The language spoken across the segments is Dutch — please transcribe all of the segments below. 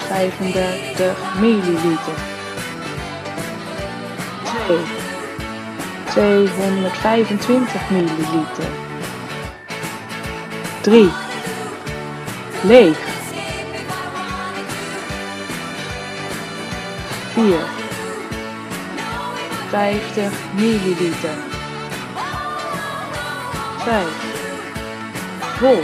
35 milliliter. 2, 225 milliliter. 3, leeg. 4, 50 milliliter. 5, vol.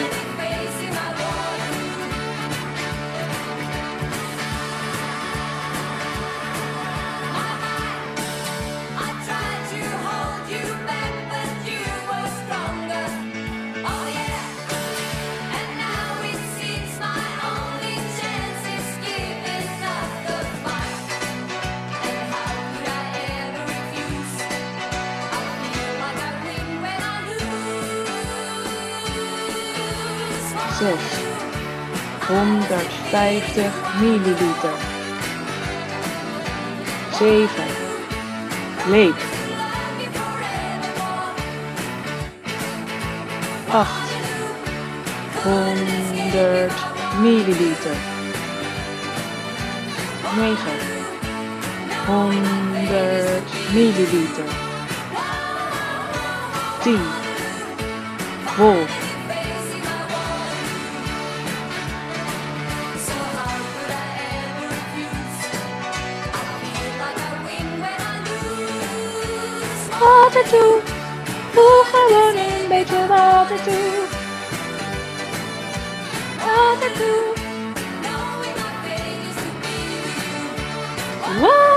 6, 150 milliliter. 7, leeg. 8, 100 milliliter. 9, 100 milliliter. 10, vol. 'Water toe, voel gewoon een beetje water toe. Water toe.